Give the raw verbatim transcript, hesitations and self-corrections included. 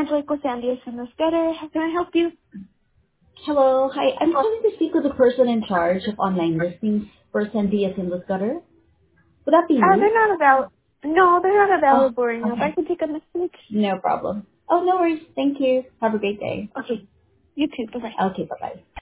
Angelique with Sandy as soon as better. How can I help you? Hello. Hi. I'm calling to speak with the person in charge of online listings for Sandy Assembles Gutter. Would that be Uh, you? they're not available. No, they're not Oh, available right now. If I okay. can take a message. No problem. Oh, no worries. Thank you. Have a great day. Okay. You too. Bye-bye. Okay, bye-bye.